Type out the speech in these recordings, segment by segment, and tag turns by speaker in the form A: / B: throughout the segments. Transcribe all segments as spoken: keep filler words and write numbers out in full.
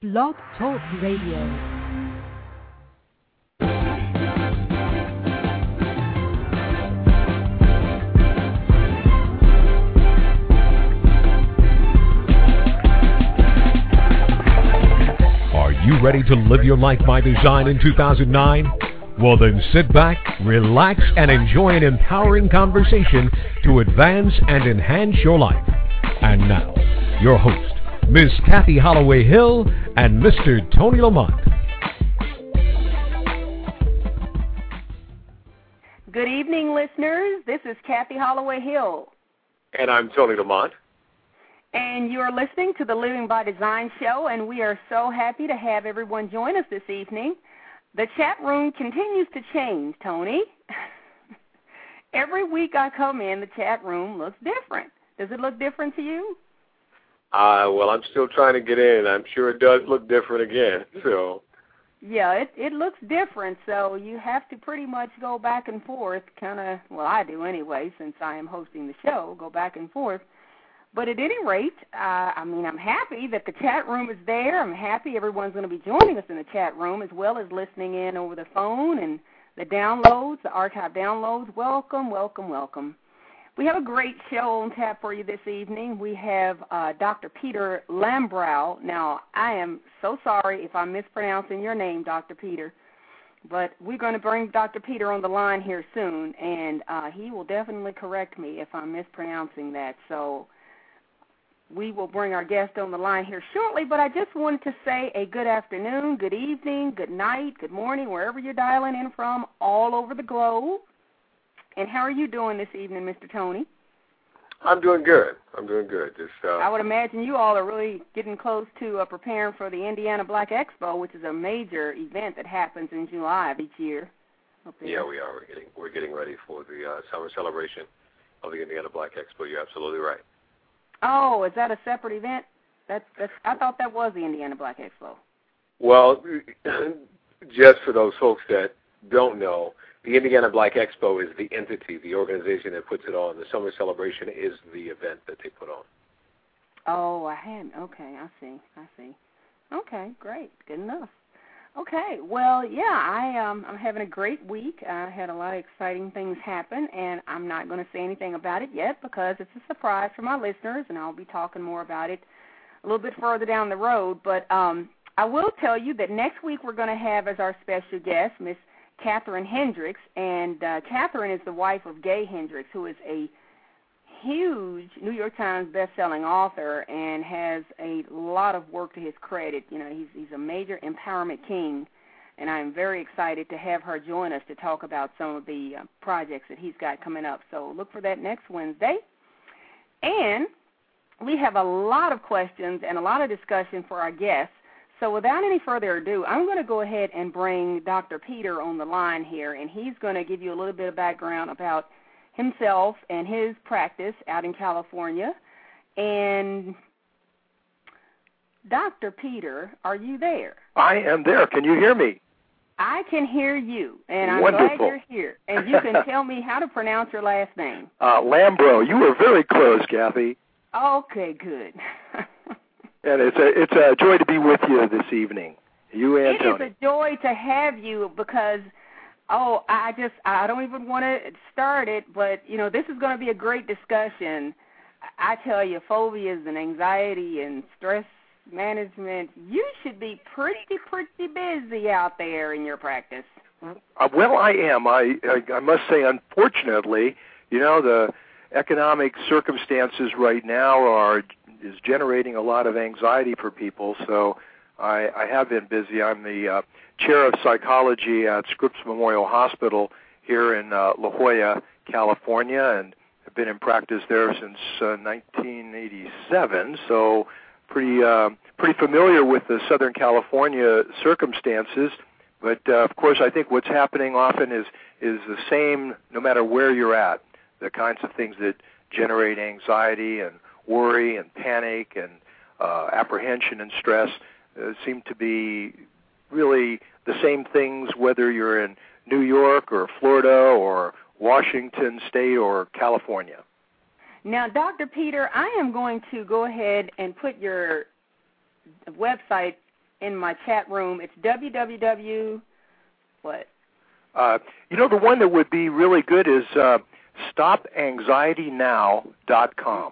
A: Blog Talk Radio.
B: Are you ready to live your life by design in two thousand nine? Well then sit back, relax, and enjoy an empowering conversation to advance and enhance your life. And now, your host, Miss Kathy Holloway Hill and Mister Tony Lamont.
C: Good evening, listeners. This is Kathy Holloway Hill.
D: And I'm Tony Lamont.
C: And you are listening to the Living by Design show, and we are so happy to have everyone join us this evening. The chat room continues to change, Tony. Every week I come in, the chat room looks different. Does it look different to you?
D: Uh, well, I'm still trying to get in. I'm sure it does look different again. So.
C: Yeah, it, it looks different, so you have to pretty much go back and forth, kind of, well, I do anyway, since I am hosting the show, go back and forth. But at any rate, uh, I mean, I'm happy that the chat room is there. I'm happy everyone's going to be joining us in the chat room as well as listening in over the phone and the downloads, the archive downloads. Welcome, welcome, welcome. We have a great show on tap for you this evening. We have uh, Doctor Peter Lambrow. Now, I am so sorry if I'm mispronouncing your name, Doctor Peter, but we're going to bring Doctor Peter on the line here soon, and uh, he will definitely correct me if I'm mispronouncing that. So we will bring our guest on the line here shortly, but I just wanted to say a good afternoon, good evening, good night, good morning, wherever you're dialing in from all over the globe. And how are you doing this evening, Mister Tony?
D: I'm doing good. I'm doing good. Just, uh,
C: I would imagine you all are really getting close to uh, preparing for the Indiana Black Expo, which is a major event that happens in July of each year.
D: Yeah, we are. We're getting we're getting ready for the uh, summer celebration of the Indiana Black Expo. You're absolutely right.
C: Oh, is that a separate event? That's, that's I thought that was the Indiana Black Expo.
D: Well, just for those folks that don't know, the Indiana Black Expo is the entity, the organization that puts it on. The summer celebration is the event that they put on.
C: Oh, I had. Okay, I see. I see. Okay, great. Good enough. Okay, well, yeah, I, um, I'm having a great week. I had a lot of exciting things happen, and I'm not going to say anything about it yet because it's a surprise for my listeners, and I'll be talking more about it a little bit further down the road. But um, I will tell you that next week we're going to have as our special guest Miss Catherine Hendricks, and uh, Catherine is the wife of Gay Hendricks, who is a huge New York Times best-selling author and has a lot of work to his credit. You know, he's he's a major empowerment king, and I'm very excited to have her join us to talk about some of the uh, projects that he's got coming up. So look for that next Wednesday. And we have a lot of questions and a lot of discussion for our guests. So without any further ado, I'm going to go ahead and bring Doctor Peter on the line here, and he's going to give you a little bit of background about himself and his practice out in California. And Doctor Peter, are you there?
E: I am there. Can you hear me?
C: I can hear you, and I'm
E: Wonderful.
C: glad you're here. And you can tell me how to pronounce your last name.
E: Uh, Lambrow. You were very close, Kathy.
C: Okay, good.
E: And it's a it's a joy to be with you this evening. You and
C: It
E: Tony.
C: is a joy to have you because, oh, I just, I don't even want to start it, but, you know, this is going to be a great discussion. I tell you, phobias and anxiety and stress management, you should be pretty, pretty busy out there in your practice.
E: Uh, well, I am. I, I I must say, unfortunately, you know, the economic circumstances right now are is generating a lot of anxiety for people, so I, I have been busy. I'm the uh, chair of psychology at Scripps Memorial Hospital here in uh, La Jolla, California, and have been in practice there since uh, nineteen eighty-seven, so pretty uh, pretty familiar with the Southern California circumstances. But, uh, of course, I think what's happening often is, is the same no matter where you're at, the kinds of things that generate anxiety and worry and panic and uh, apprehension and stress uh, seem to be really the same things whether you're in New York or Florida or Washington State or California.
C: Now, Doctor Peter, I am going to go ahead and put your website in my chat room. It's www. What?
E: Uh, you know, the one that would be really good is uh, stop anxiety now dot com.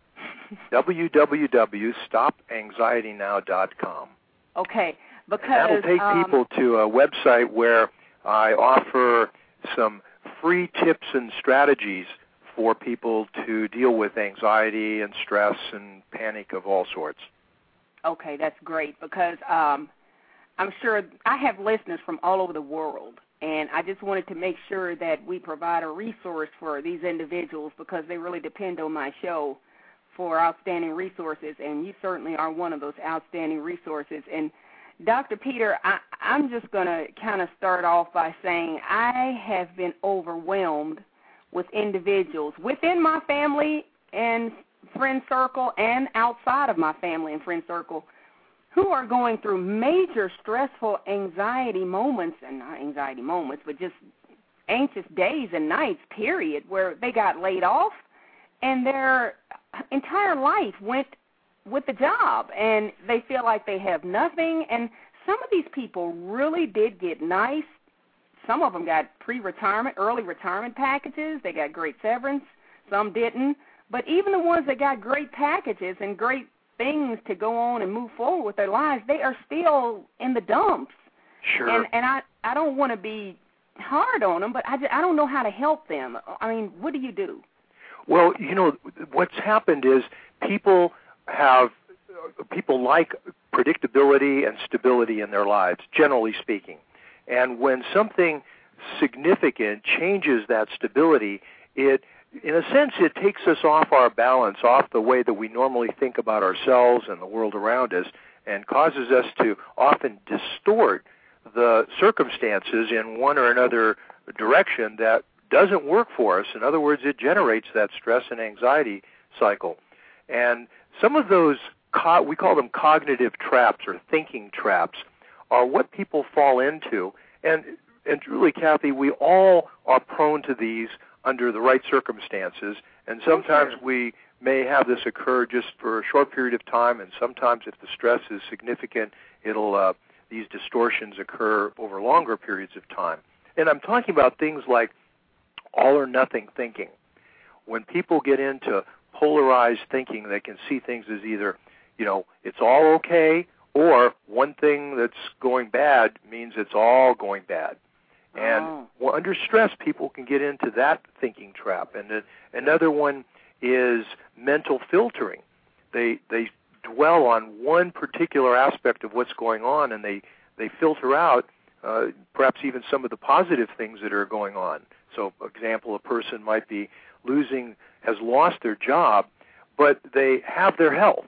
E: w w w dot stop anxiety now dot com.
C: Okay, because
E: and that'll take
C: um,
E: people to a website where I offer some free tips and strategies for people to deal with anxiety and stress and panic of all sorts.
C: Okay, that's great because um, I'm sure I have listeners from all over the world, and I just wanted to make sure that we provide a resource for these individuals because they really depend on my show for outstanding resources, and you certainly are one of those outstanding resources. And Doctor Peter, I, I'm just going to kind of start off by saying I have been overwhelmed with individuals within my family and friend circle and outside of my family and friend circle who are going through major stressful anxiety moments, and not anxiety moments, but just anxious days and nights, period, where they got laid off and their entire life went with the job, and they feel like they have nothing. And some of these people really did get nice. Some of them got pre-retirement, early retirement packages. They got great severance. Some didn't. But even the ones that got great packages and great things to go on and move forward with their lives, they are still in the dumps.
E: Sure.
C: And, and I, I don't want to be hard on them, but I, just, I don't know how to help them. I mean, what do you do?
E: Well, you know, what's happened is people have, people like predictability and stability in their lives, generally speaking. And when something significant changes that stability, it, in a sense, it takes us off our balance, off the way that we normally think about ourselves and the world around us, and causes us to often distort the circumstances in one or another direction that doesn't work for us. In other words, it generates that stress and anxiety cycle. And some of those, co- we call them cognitive traps or thinking traps, are what people fall into. And, and truly, Kathy, we all are prone to these under the right circumstances. And sometimes we may have this occur just for a short period of time, and sometimes if the stress is significant, it'll uh, these distortions occur over longer periods of time. And I'm talking about things like all or nothing thinking. When people get into polarized thinking, they can see things as either, you know, it's all okay, or one thing that's going bad means it's all going bad. And
C: oh.
E: well, under stress, people can get into that thinking trap. And uh, another one is mental filtering. They they dwell on one particular aspect of what's going on, and they, they filter out uh, perhaps even some of the positive things that are going on. So, for example, a person might be losing, has lost their job, but they have their health,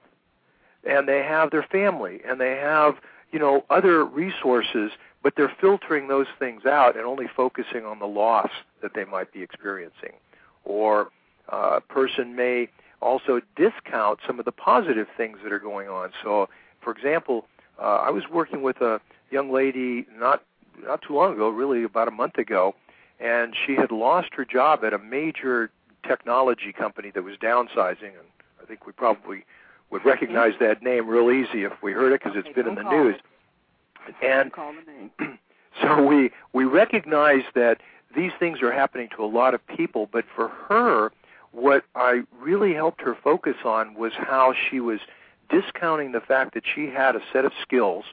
E: and they have their family, and they have, you know, other resources, but they're filtering those things out and only focusing on the loss that they might be experiencing. Or uh, a person may also discount some of the positive things that are going on. So, for example, uh, I was working with a young lady not not too long ago, really about a month ago, and she had lost her job at a major technology company that was downsizing, and I think we probably would recognize that name real easy if we heard it because
C: okay,
E: it's been in the
C: call
E: news.
C: It.
E: And
C: call the name.
E: so we we recognize that these things are happening to a lot of people, but for her, what I really helped her focus on was how she was discounting the fact that she had a set of skills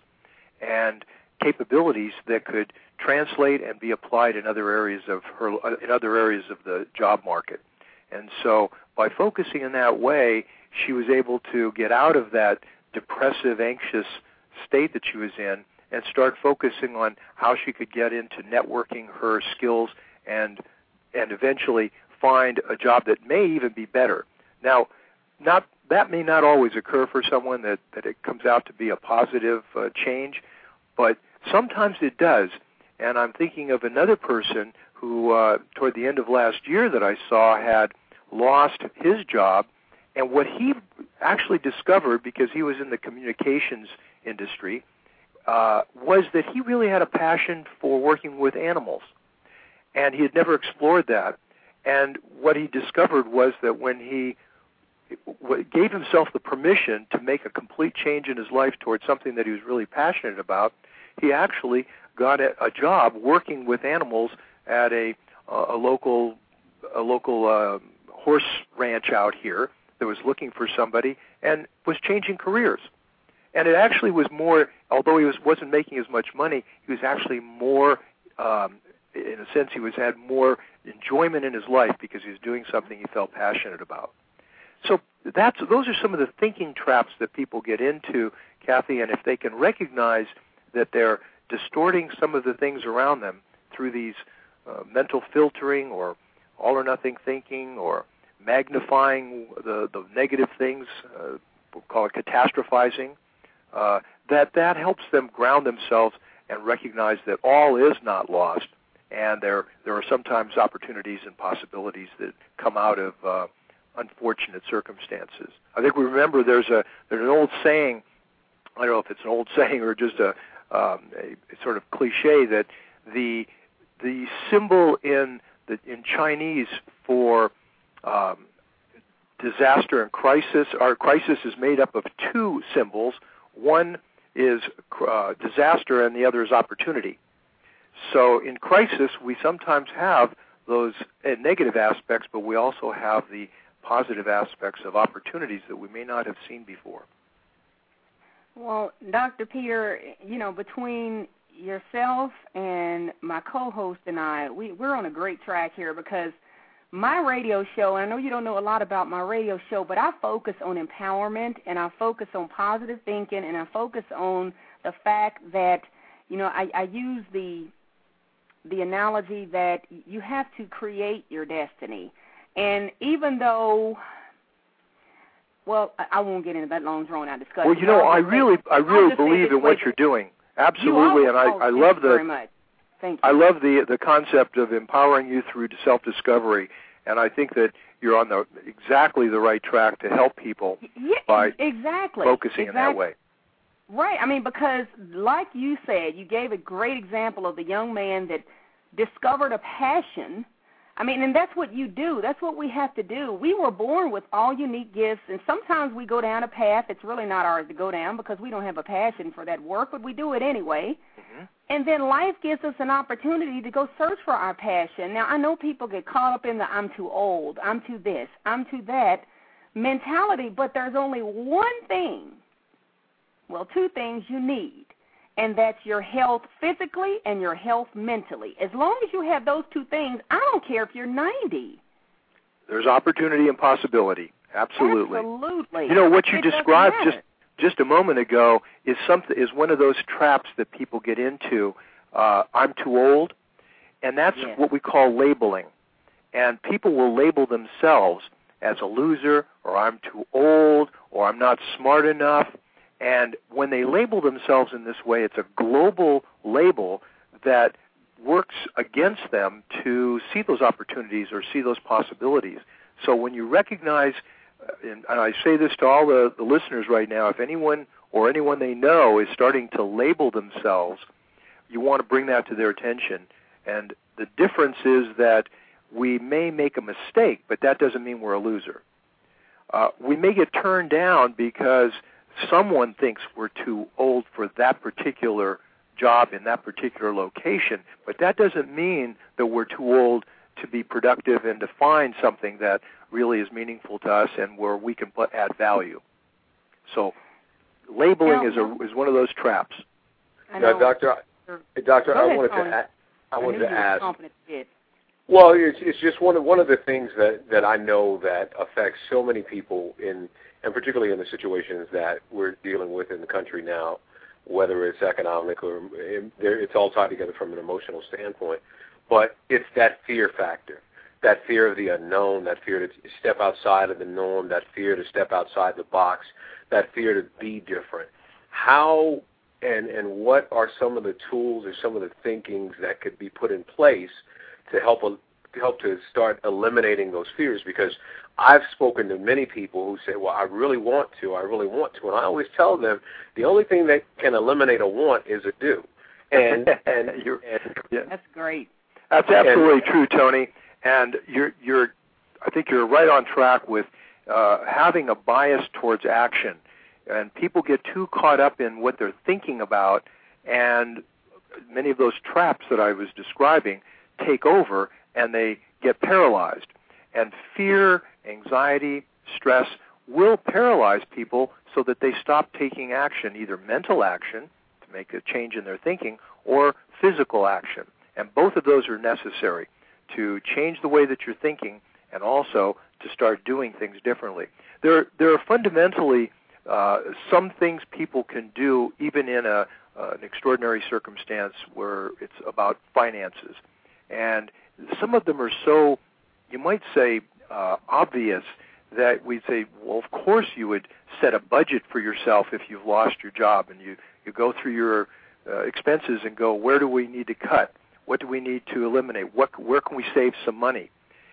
E: and capabilities that could translate and be applied in other areas of her in other areas of the job market. And so by focusing in that way, she was able to get out of that depressive, anxious state that she was in and start focusing on how she could get into networking her skills and and eventually find a job that may even be better. Now, not that may not always occur for someone that, that it comes out to be a positive uh, change, but sometimes it does. And I'm thinking of another person who, uh, toward the end of last year that I saw, had lost his job, and what he actually discovered, because he was in the communications industry, uh, was that he really had a passion for working with animals, and he had never explored that. And what he discovered was that when he gave himself the permission to make a complete change in his life towards something that he was really passionate about. He actually got a, a job working with animals at a a local a local uh, horse ranch out here that was looking for somebody and was changing careers. And it actually was more, although he was, wasn't making as much money, he was actually more, um, in a sense, he was had more enjoyment in his life because he was doing something he felt passionate about. So that's those are some of the thinking traps that people get into, Kathy, and if they can recognize that they're distorting some of the things around them through these uh, mental filtering or all-or-nothing thinking or magnifying the, the negative things, uh, we'll call it catastrophizing, uh, that that helps them ground themselves and recognize that all is not lost, and there there are sometimes opportunities and possibilities that come out of uh, unfortunate circumstances. I think we remember there's a there's an old saying, I don't know if it's an old saying or just a, um, a, a sort of cliche, that the the symbol in the in Chinese for um, disaster and crisis, our crisis is made up of two symbols. One is uh, disaster and the other is opportunity. So in crisis, we sometimes have those uh, negative aspects, but we also have the positive aspects of opportunities that we may not have seen before.
C: Well, Doctor Peter, you know, between yourself and my co-host and I, we, we're on a great track here because my radio show, and I know you don't know a lot about my radio show, but I focus on empowerment, and I focus on positive thinking, and I focus on the fact that, you know, I, I use the the analogy that you have to create your destiny. And even though, well, I, I won't get into that long, drawn-out discussion.
E: Well, you know, I really, I really believe in what you're doing. Absolutely, and I, I love the.
C: Very much. Thank you.
E: I love the the concept of empowering you through self-discovery, and I think that you're on the exactly the right track to help people
C: yeah,
E: by
C: exactly.
E: focusing
C: exactly.
E: in that way.
C: Right. I mean, because like you said, you gave a great example of the young man that discovered a passion. I mean, and that's what you do. That's what we have to do. We were born with all unique gifts, and sometimes we go down a path that's really not ours to go down because we don't have a passion for that work, but we do it anyway. Mm-hmm. And then life gives us an opportunity to go search for our passion. Now, I know people get caught up in the I'm too old, I'm too this, I'm too that mentality, but there's only one thing, well, two things you need, and that's your health physically and your health mentally. As long as you have those two things, I don't care if you're ninety.
E: There's opportunity and possibility. Absolutely.
C: Absolutely.
E: You know, what you
C: it
E: described just just a moment ago is something is one of those traps that people get into. Uh, I'm too old, and that's
C: yes.
E: what we call labeling. And people will label themselves as a loser, or I'm too old, or I'm not smart enough. And when they label themselves in this way, it's a global label that works against them to see those opportunities or see those possibilities. So when you recognize, and I say this to all the, the listeners right now, if anyone or anyone they know is starting to label themselves, you want to bring that to their attention. And the difference is that we may make a mistake, but that doesn't mean we're a loser. Uh, we may get turned down because someone thinks we're too old for that particular job in that particular location, but that doesn't mean that we're too old to be productive and to find something that really is meaningful to us and where we can add value. So labeling is a is one of those traps.
C: I know.
D: Now, Doctor, Doctor,
C: Go
D: I
C: ahead,
D: wanted
C: Tony.
D: to add, I,
C: I
D: wanted
C: knew
D: to
C: you were
D: ask.
C: confident kid.
D: Well, it's, it's just one of one of the things that, that I know that affects so many people in, and particularly in the situations that we're dealing with in the country now, whether it's economic or it's all tied together from an emotional standpoint. But it's that fear factor, that fear of the unknown, that fear to step outside of the norm, that fear to step outside the box, that fear to be different. How and and what are some of the tools or some of the thinkings that could be put in place to help to help to start eliminating those fears? Because I've spoken to many people who say, well, I really want to, I really want to. And I always tell them the only thing that can eliminate a want is a do. And, and,
E: you're,
D: and
E: yeah.
C: That's great.
E: That's absolutely and, true, Tony. And you're, you're, I think you're right on track with uh, having a bias towards action. And people get too caught up in what they're thinking about, and many of those traps that I was describing take over, and they get paralyzed. And fear, anxiety, stress will paralyze people so that they stop taking action, either mental action to make a change in their thinking or physical action. And both of those are necessary to change the way that you're thinking and also to start doing things differently. There, there are fundamentally uh, some things people can do even in a, uh, an extraordinary circumstance where it's about finances. And some of them are so, you might say, uh, obvious that we'd say, well, of course you would set a budget for yourself if you've lost your job, and you, you go through your uh, expenses and go, where do we need to cut? What do we need to eliminate? What, where can we save some money?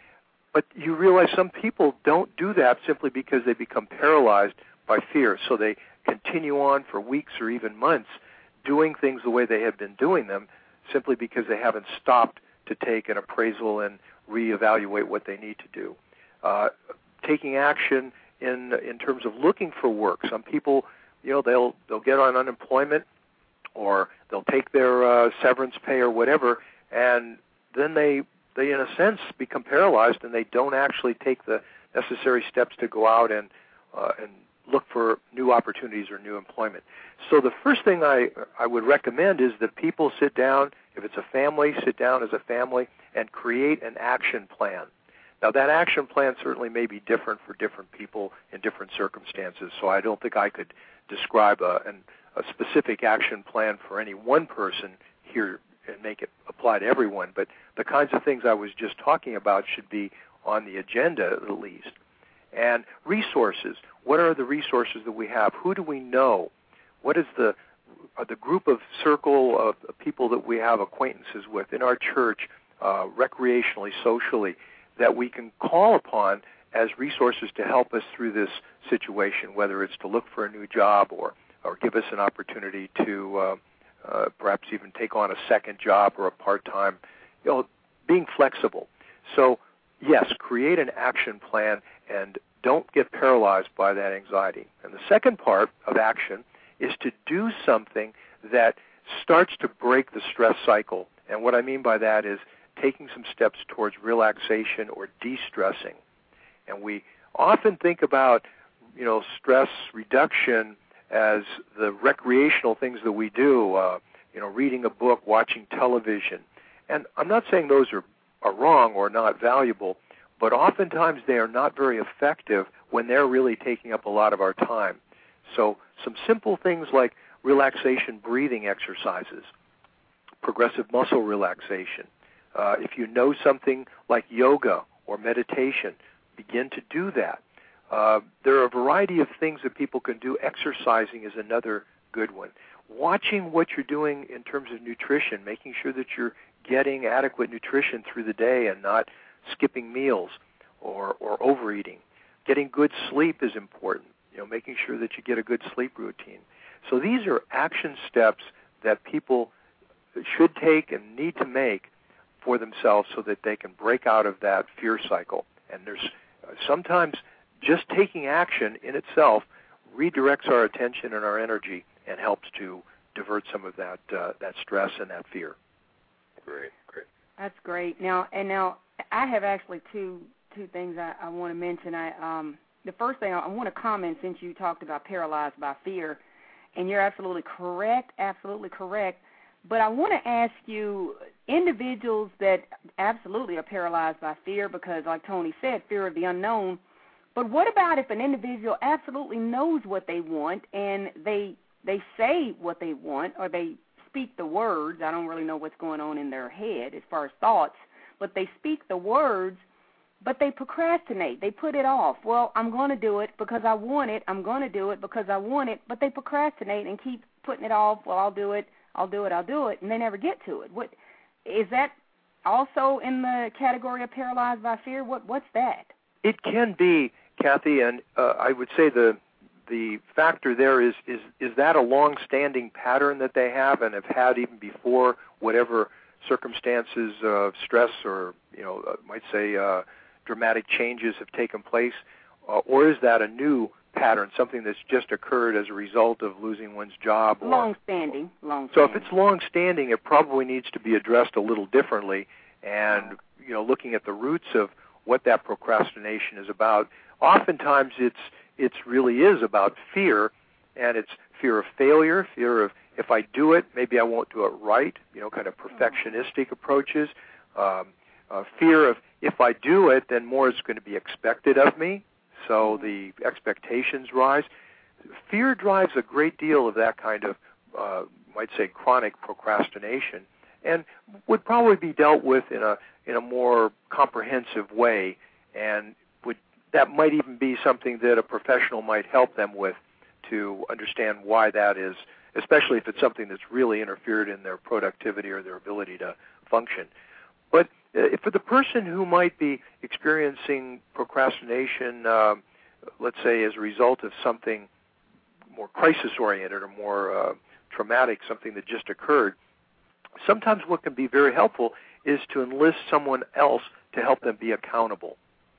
E: But you realize some people don't do that simply because they become paralyzed by fear. So they continue on for weeks or even months doing things the way they have been doing them simply because they haven't stopped to take an appraisal and reevaluate what they need to do. Uh, taking action in in terms of looking for work. Some people, you know, they'll they'll get on unemployment, or they'll take their uh, severance pay or whatever, and then they they in a sense become paralyzed, and they don't actually take the necessary steps to go out and uh, and look for new opportunities or new employment. So the first thing I I would recommend is that people sit down. If it's a family, sit down as a family and create an action plan. Now, that action plan certainly may be different for different people in different circumstances, so I don't think I could describe a, an, a specific action plan for any one person here and make it apply to everyone, but the kinds of things I was just talking about should be on the agenda at least. And resources. What are the resources that we have? Who do we know? What is the uh, the group of circle of people that we have acquaintances with in our church, uh, recreationally, socially, that we can call upon as resources to help us through this situation, whether it's to look for a new job or, or give us an opportunity to uh, uh, perhaps even take on a second job or a part-time, you know, being flexible. So, yes, create an action plan and don't get paralyzed by that anxiety. And the second part of action is to do something that starts to break the stress cycle. And what I mean by that is taking some steps towards relaxation or de-stressing. And we often think about, you know, stress reduction as the recreational things that we do, uh, you know, reading a book, watching television. And I'm not saying those are, are wrong or not valuable, but oftentimes they are not very effective when they're really taking up a lot of our time. So some simple things like relaxation breathing exercises, progressive muscle relaxation. Uh, if you know something like yoga or meditation, begin to do that. Uh, there are a variety of things that people can do. Exercising is another good one. Watching what you're doing in terms of nutrition, making sure that you're getting adequate nutrition through the day and not skipping meals or, or overeating. Getting good sleep is important, you know, making sure that you get a good sleep routine. So these are action steps that people should take and need to make for themselves so that they can break out of that fear cycle. And there's uh, sometimes just taking action in itself redirects our attention and our energy and helps to divert some of that uh, that stress and that fear.
D: Great, great.
C: That's great. Now, and now I have actually two two things I, I want to mention. I um, the first thing I, I want to comment, since you talked about paralyzed by fear, and you're absolutely correct, absolutely correct. But I want to ask you, individuals that absolutely are paralyzed by fear, because like Tony said, fear of the unknown, but what about if an individual absolutely knows what they want and they they say what they want, or they speak the words? I don't really know what's going on in their head as far as thoughts, but they speak the words, but they procrastinate. They put it off. Well, I'm going to do it because I want it. I'm going to do it because I want it, but they procrastinate and keep putting it off. Well, I'll do it. I'll do it, I'll do it, and they never get to it. What is that also in the category of paralyzed by fear? What What's that?
E: It can be, Kathy, and uh, I would say the the factor there is, is is that a long-standing pattern that they have and have had even before whatever circumstances of stress or, you know, uh, might say uh, dramatic changes have taken place, uh, or is that a new pattern, something that's just occurred as a result of losing one's job? Or,
C: long-standing. long-standing.
E: So if it's long-standing, it probably needs to be addressed a little differently, and you know, looking at the roots of what that procrastination is about. Oftentimes, it's it's really is about fear, and it's fear of failure, fear of if I do it, maybe I won't do it right. You know, kind of perfectionistic approaches. Um, uh, fear of if I do it, then more is going to be expected of me. So the expectations rise. Fear drives a great deal of that kind of, uh, might say, chronic procrastination, and would probably be dealt with in a in a more comprehensive way. And would that might even be something that a professional might help them with to understand why that is, especially if it's something that's really interfered in their productivity or their ability to function. But uh, for the person who might be experiencing procrastination, uh, let's say as a result of something more crisis-oriented or more uh, traumatic, something that just occurred, sometimes what can be very helpful is to enlist someone else to help them be accountable.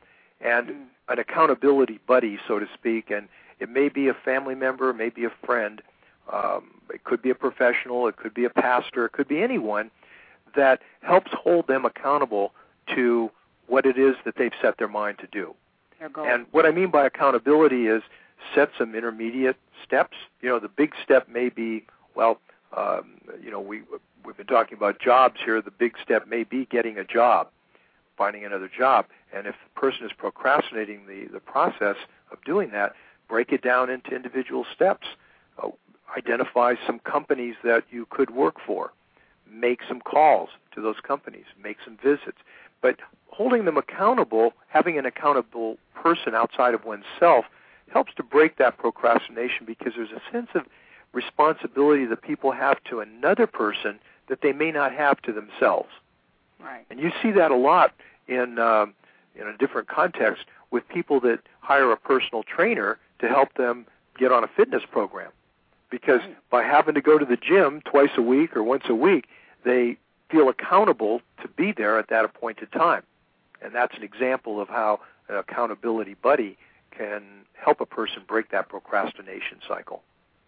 E: And mm. an accountability buddy, so to speak, and it may be a family member, it may be a friend, um, it could be a professional, it could be a pastor, it could be anyone that helps hold them accountable to what it is that they've set their mind to do. And what I mean by accountability is set some intermediate steps. You know, the big step may be, well, um, you know, we, we've been talking about jobs here. The big step may be getting a job, finding another job. And if the person is procrastinating the, the process of doing that, break it down into individual steps. Uh, identify some companies that you could work for. Make some calls to those companies. Make some visits. But holding them accountable, having an accountable person outside of oneself, helps to break that procrastination, because there's a sense of responsibility that people have to another person that they may not have to themselves.
C: Right.
E: And you see that a lot in uh, in a different context with people that hire a personal trainer to help them get on a fitness program. Because right. by having to go to the gym twice a week or once a week, they feel accountable to be there at that appointed time. And that's an example of how an accountability buddy can help a person break that procrastination cycle.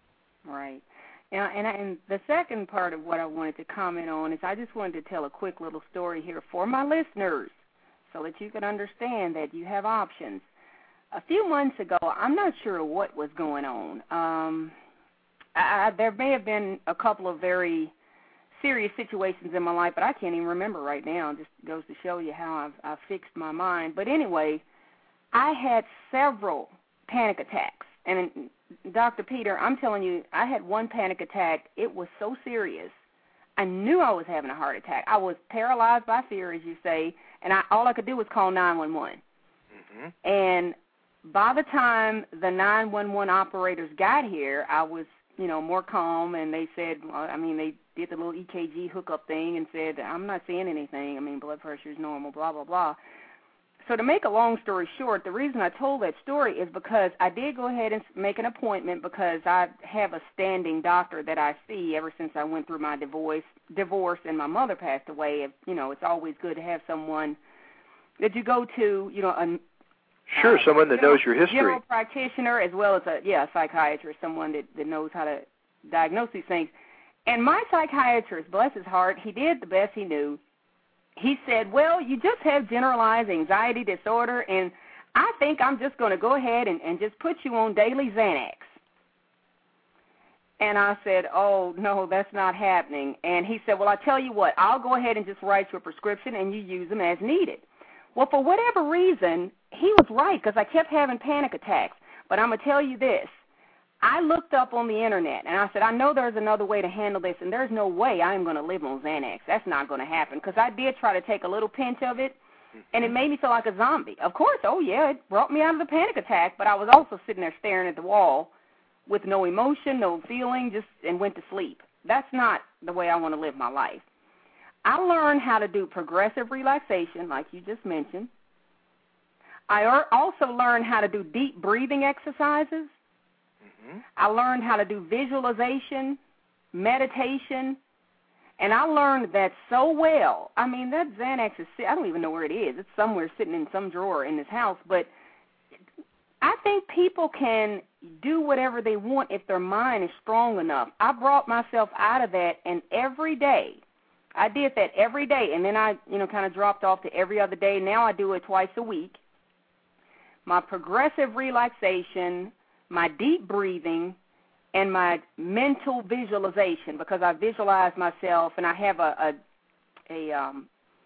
C: Right. And, and, and the second part of what I wanted to comment on is I just wanted to tell a quick little story here for my listeners so that you can understand that you have options. A few months ago, I'm not sure what was going on. Um, I, there may have been a couple of very serious situations in my life, but I can't even remember right now. It just goes to show you how I've, I've fixed my mind. But anyway, I had several panic attacks. And Doctor Peter, I'm telling you, I had one panic attack. It was so serious. I knew I was having a heart attack. I was paralyzed by fear, as you say, and I, all I could do was call nine one one. Mm-hmm. And by the time the nine one one operators got here, I was, you know, more calm, and they said, well, I mean, they did the little E K G hookup thing and said, I'm not seeing anything. I mean, blood pressure is normal, blah, blah, blah. So to make a long story short, the reason I told that story is because I did go ahead and make an appointment because I have a standing doctor that I see ever since I went through my divorce, divorce and my mother passed away. You know, it's always good to have someone that you go to, you know, a
E: Sure, uh, someone that
C: general,
E: knows your history.
C: General practitioner as well as a, yeah, a psychiatrist, someone that, that knows how to diagnose these things. And my psychiatrist, bless his heart, he did the best he knew. He said, well, you just have generalized anxiety disorder, and I think I'm just going to go ahead and, and just put you on daily Xanax. And I said, oh, no, that's not happening. And he said, well, I tell you what, I'll go ahead and just write you a prescription, and you use them as needed. Well, for whatever reason, he was right because I kept having panic attacks. But I'm going to tell you this. I looked up on the Internet, and I said, I know there's another way to handle this, and there's no way I'm going to live on Xanax. That's not going to happen because I did try to take a little pinch of it, and it made me feel like a zombie. Of course, oh, yeah, it brought me out of the panic attack, but I was also sitting there staring at the wall with no emotion, no feeling, just and went to sleep. That's not the way I want to live my life. I learned how to do progressive relaxation, like you just mentioned. I also learned how to do deep breathing exercises. Mm-hmm. I learned how to do visualization, meditation, and I learned that so well. I mean, that Xanax is, I don't even know where it is. It's somewhere sitting in some drawer in this house, but I think people can do whatever they want if their mind is strong enough. I brought myself out of that, and every day, I did that every day, and then I, you know, kind of dropped off to every other day. Now I do it twice a week. My progressive relaxation, my deep breathing, and my mental visualization, because I visualize myself, and I have a a, a um,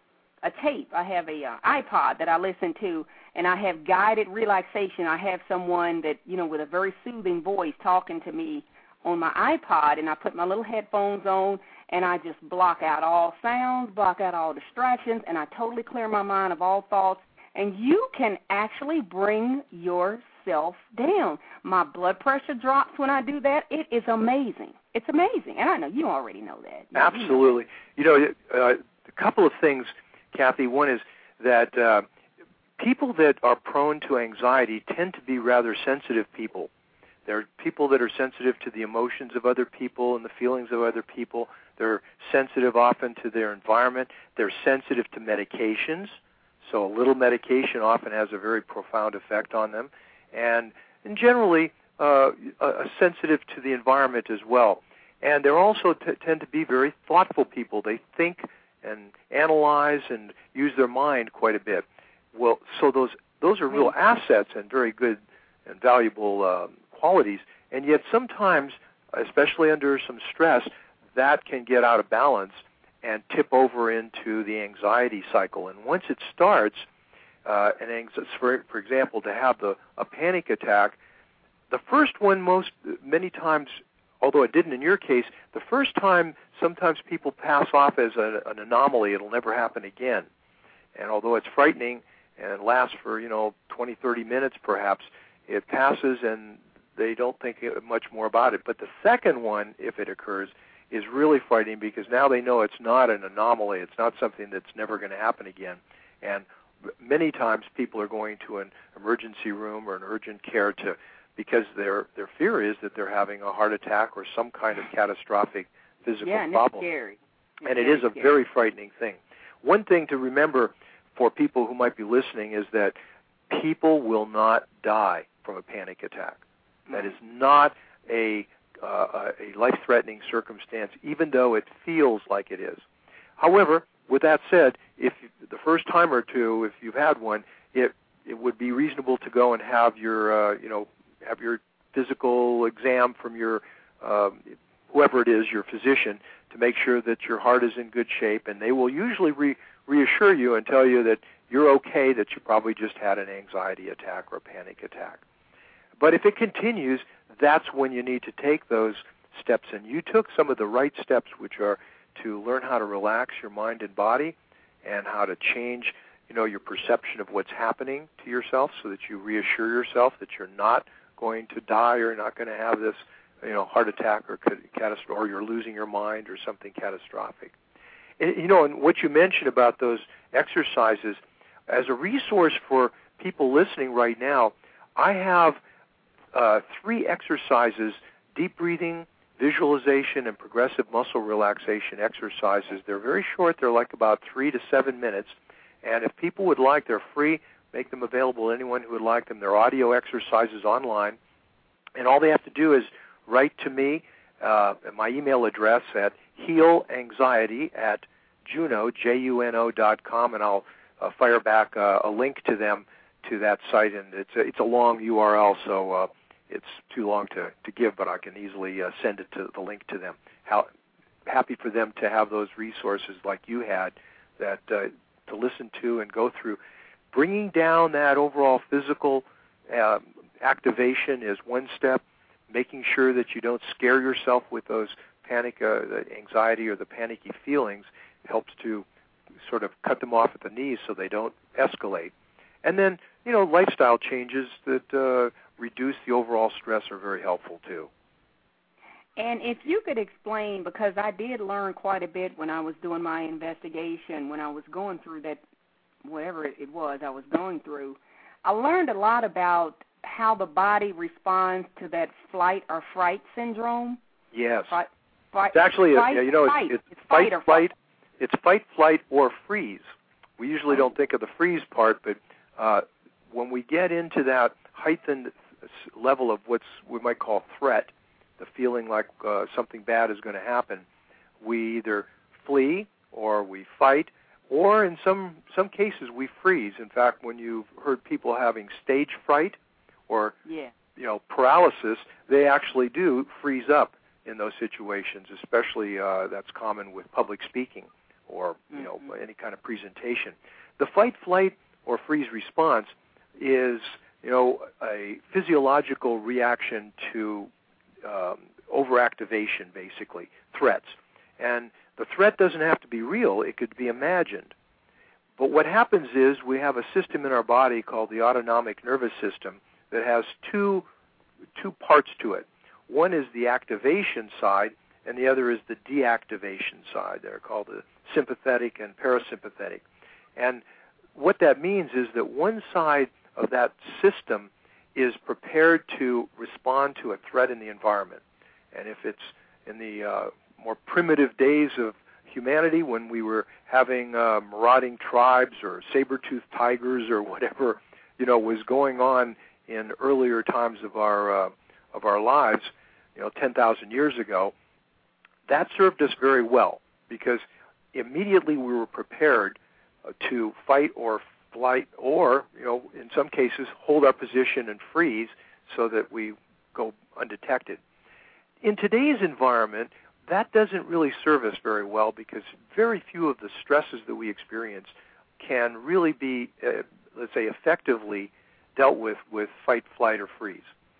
C: a tape. I have a uh, iPod that I listen to, and I have guided relaxation. I have someone that, you know, with a very soothing voice talking to me on my iPod, and I put my little headphones on, and I just block out all sounds, block out all distractions, and I totally clear my mind of all thoughts. And you can actually bring yourself down. My blood pressure drops when I do that. It is amazing. It's amazing. And I know you already know that. You
E: Absolutely. You know, you know uh, a couple of things, Kathy. One is that uh, people that are prone to anxiety tend to be rather sensitive people. They're people that are sensitive to the emotions of other people and the feelings of other people. They're sensitive often to their environment. They're sensitive to medications. So a little medication often has a very profound effect on them. And, and generally uh, uh, sensitive to the environment as well. And they're also t- tend to be very thoughtful people. They think and analyze and use their mind quite a bit. Well, so those those are real assets and very good and valuable um, qualities. And yet sometimes, especially under some stress, that can get out of balance and tip over into the anxiety cycle. And once it starts, uh, an anxiety, for, for example, to have the a panic attack, the first one most many times, although it didn't in your case, the first time sometimes people pass off as a, an anomaly. It'll never happen again. And although it's frightening and lasts for, you know, twenty, thirty minutes perhaps, it passes and they don't think much more about it. But the second one, if it occurs, is really frightening because now they know it's not an anomaly. It's not something that's never going to happen again. And many times people are going to an emergency room or an urgent care to because their their fear is that they're having a heart attack or some kind of catastrophic physical
C: yeah, and
E: problem.
C: It's scary. It's
E: and it
C: very
E: is a
C: scary.
E: very frightening thing. One thing to remember for people who might be listening is that people will not die from a panic attack. That is not a uh, a life-threatening circumstance, even though it feels like it is. However, with that said, if you, the first time or two, if you've had one, it it would be reasonable to go and have your uh, you know have your physical exam from your uh, whoever it is, your physician, to make sure that your heart is in good shape, and they will usually re- reassure you and tell you that you're okay, that you probably just had an anxiety attack or a panic attack. But if it continues, that's when you need to take those steps. And you took some of the right steps, which are to learn how to relax your mind and body and how to change, you know, your perception of what's happening to yourself so that you reassure yourself that you're not going to die or not going to have this, you know, heart attack or catastrophe, or you're losing your mind or something catastrophic. And, you know, and what you mentioned about those exercises, as a resource for people listening right now, I have Uh, three exercises, deep breathing, visualization, and progressive muscle relaxation exercises. They're very short. They're like about three to seven minutes. And if people would like, they're free. Make them available to anyone who would like them. They're audio exercises online. And all they have to do is write to me uh, at my email address at healanxiety at juno, J U N O dot com, and I'll uh, fire back uh, a link to them to that site. And it's a, it's a long U R L, so uh, it's too long to, to give, but I can easily uh, send it to the link to them. How happy for them to have those resources like you had that uh, to listen to and go through. Bringing down that overall physical uh, activation is one step. Making sure that you don't scare yourself with those panic, uh, the anxiety or the panicky feelings helps to sort of cut them off at the knees so they don't escalate. And then, you know, lifestyle changes that uh, reduce the overall stress are very helpful too.
C: And if you could explain, because I did learn quite a bit when I was doing my investigation, when I was going through that, whatever it was I was going through, I learned a lot about how the body responds to that flight or fright syndrome.
E: Yes.
C: Fight, fight,
E: it's actually,
C: fight,
E: a, you know,
C: fight.
E: it's, it's,
C: it's
E: fight,
C: fight, or
E: flight.
C: flight.
E: It's fight, flight, or freeze. We usually don't think of the freeze part, but uh, when we get into that heightened level of what's we might call threat, the feeling like uh, something bad is going to happen, we either flee or we fight, or in some some cases we freeze. In fact, when you've heard people having stage fright or
C: yeah.
E: you know paralysis, they actually do freeze up in those situations. Especially uh, that's common with public speaking or you mm-hmm. know any kind of presentation. The fight, flight, or freeze response is you know a physiological reaction to um, overactivation, basically threats, and the threat doesn't have to be real. It could be imagined. But what happens is we have a system in our body called the autonomic nervous system that has two two parts to it. One is the activation side, and the other is the deactivation side. They're called the sympathetic and parasympathetic. And what that means is that one side of that system is prepared to respond to a threat in the environment. And if it's in the uh, more primitive days of humanity when we were having uh, marauding tribes or saber-toothed tigers or whatever, you know, was going on in earlier times of our uh, of our lives, you know, ten thousand years ago, that served us very well because immediately we were prepared uh, to fight or flight or, you know, in some cases hold our position and freeze so that we go undetected. In today's environment, that doesn't really serve us very well because very few of the stresses that we experience can really be, uh, let's say, effectively dealt with with fight, flight, or freeze.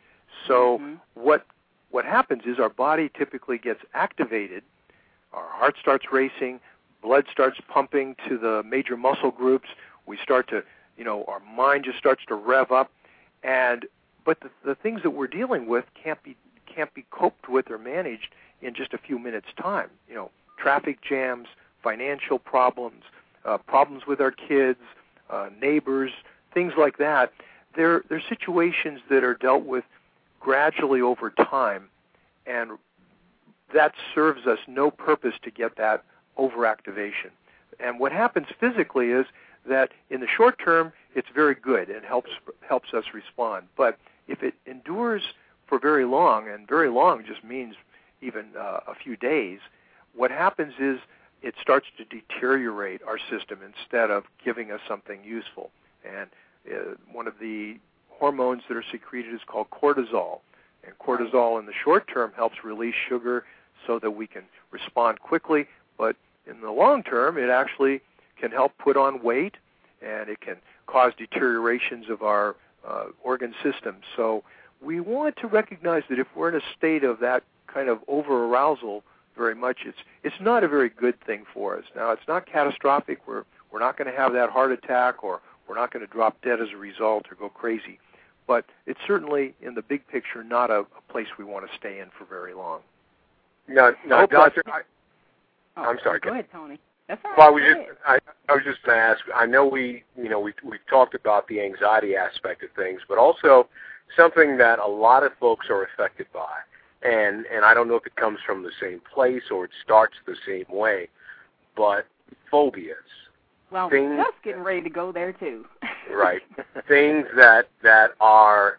E: So mm-hmm. what what happens is our body typically gets activated, our heart starts racing, blood starts pumping to the major muscle groups, we start to, you know, our mind just starts to rev up, and but the, the things that we're dealing with can't be can't be coped with or managed in just a few minutes' time. You know, traffic jams, financial problems, uh, problems with our kids, uh, neighbors, things like that. They're, they're situations that are dealt with gradually over time, and that serves us no purpose to get that overactivation. And what happens physically is that in the short term, it's very good and helps helps us respond. But if it endures for very long, and very long just means even uh, a few days, what happens is it starts to deteriorate our system instead of giving us something useful. And uh, one of the hormones that are secreted is called cortisol. And cortisol in the short term helps release sugar so that we can respond quickly, but in the long term it actually can help put on weight and it can cause deteriorations of our uh, organ system. So we want to recognize that if we're in a state of that kind of over-arousal very much, it's it's not a very good thing for us. Now, it's not catastrophic. We're, we're not going to have that heart attack or we're not going to drop dead as a result or go crazy. But it's certainly, in the big picture, not a, a place we want to stay in for very long.
D: No, no, Doctor, I,
C: oh,
D: I'm sorry.
C: Go ahead, Tony. That's all right.
D: Well, I was just, I, I was just going to ask, I know we, you know, we, we've talked about the anxiety aspect of things, but also something that a lot of folks are affected by. And and I don't know if it comes from the same place or it starts the same way, but phobias.
C: Well,
D: things,
C: just getting ready to go there too.
D: Right. Things that that are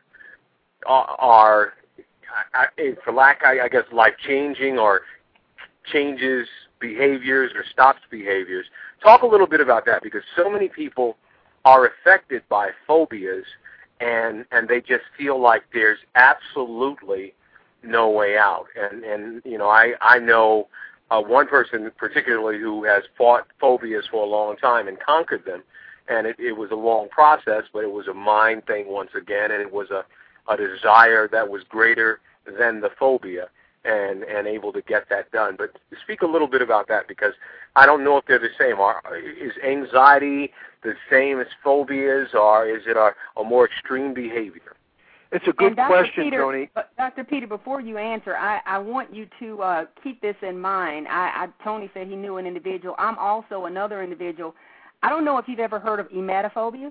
D: are, are for lack, I, I guess, life changing or changes behaviors or stops behaviors. Talk a little bit about that because so many people are affected by phobias and and they just feel like there's absolutely no way out. And, and you know, I, I know uh, one person particularly who has fought phobias for a long time and conquered them, and it, it was a long process, but it was a mind thing once again, and it was a, a desire that was greater than the phobia and, and able to get that done. But speak a little bit about that because I don't know if they're the same. Are, is anxiety the same as phobias, or is it a, a more extreme behavior?
E: It's a good question,
C: Peter,
E: Tony.
C: Doctor Peter, before you answer, I, I want you to uh, keep this in mind. I, I, Tony said he knew an individual. I'm also another individual. I don't know if you've ever heard of emetophobia.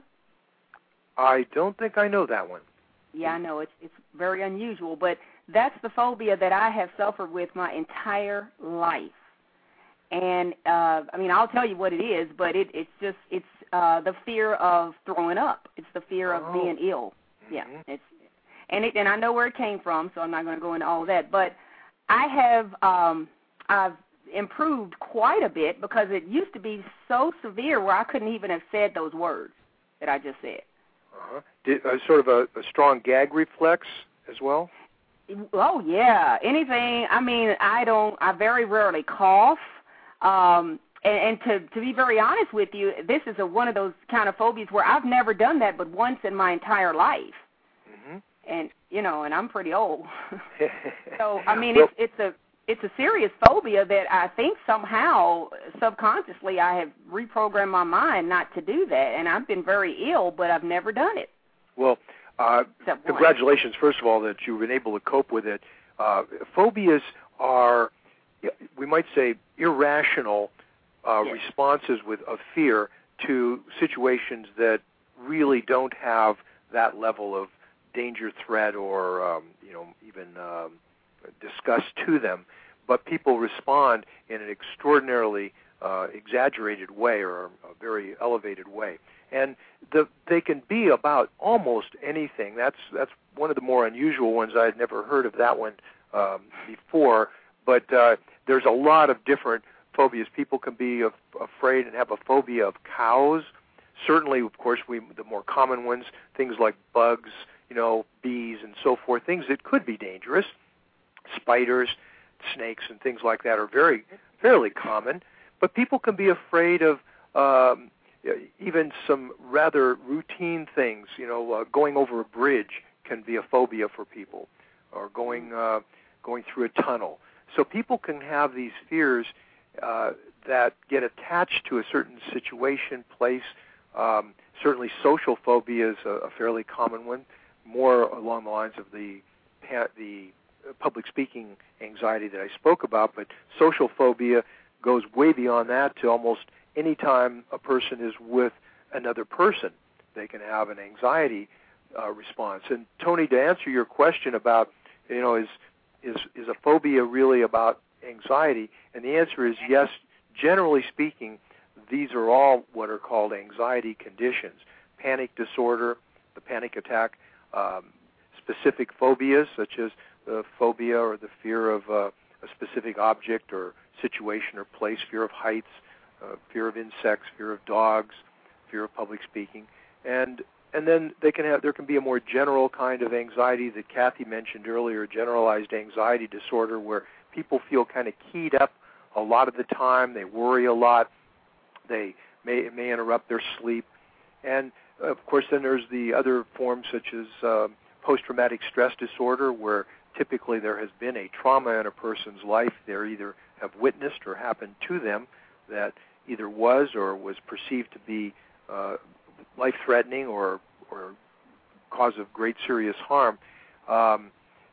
E: I don't think I know that one.
C: Yeah, I know. It's it's very unusual, but that's the phobia that I have suffered with my entire life. And, uh, I mean, I'll tell you what it is, but it, it's just, it's uh, the fear of throwing up. It's the fear of
E: oh.
C: being ill. Yeah, it's and it, and I know where it came from, so I'm not going to go into all of that. But I have um, I've improved quite a bit because it used to be so severe where I couldn't even have said those words that I just said.
E: Uh-huh. Did, uh, sort of a, a strong gag reflex as well?
C: Oh yeah, anything. I mean, I don't. I very rarely cough. Um, and, and to to be very honest with you, this is a, one of those kind of phobias where I've never done that but once in my entire life. Mm-hmm. And you know, and I'm pretty old. So I mean, well, it's it's a it's a serious phobia that I think somehow subconsciously I have reprogrammed my mind not to do that, and I've been very ill, but I've never done it.
E: Well. Uh, congratulations, first of all, that you've been able to cope with it. Uh, phobias are, we might say, irrational uh, yes. responses with of fear to situations that really don't have that level of danger, threat, or um, you know, even um, disgust to them. But people respond in an extraordinarily uh, exaggerated way or a very elevated way. And the, they can be about almost anything. That's that's one of the more unusual ones. I had never heard of that one um, before. But uh, there's a lot of different phobias. People can be af- afraid and have a phobia of cows. Certainly, of course, we the more common ones, things like bugs, you know, bees, and so forth. Things that could be dangerous. Spiders, snakes, and things like that are very fairly common. But people can be afraid of um, even some rather routine things, you know, uh, going over a bridge can be a phobia for people, or going uh, going through a tunnel. So people can have these fears uh, that get attached to a certain situation, place. Um, certainly social phobia is a, a fairly common one, more along the lines of the the public speaking anxiety that I spoke about, but social phobia goes way beyond that to almost any time a person is with another person, they can have an anxiety uh, response. And Tony, to answer your question about, you know, is is is a phobia really about anxiety? And the answer is yes. Generally speaking, these are all what are called anxiety conditions. Panic disorder, the panic attack, um, specific phobias such as the phobia or the fear of uh, a specific object or situation or place, fear of heights, Uh, fear of insects, fear of dogs, fear of public speaking, and and then they can have there can be a more general kind of anxiety that Kathy mentioned earlier, generalized anxiety disorder, where people feel kind of keyed up a lot of the time. They worry a lot. They may it may interrupt their sleep, and of course then there's the other forms such as uh, post-traumatic stress disorder, where typically there has been a trauma in a person's life. They either have witnessed or happened to them that either was or was perceived to be uh, life-threatening or or cause of great serious harm, um,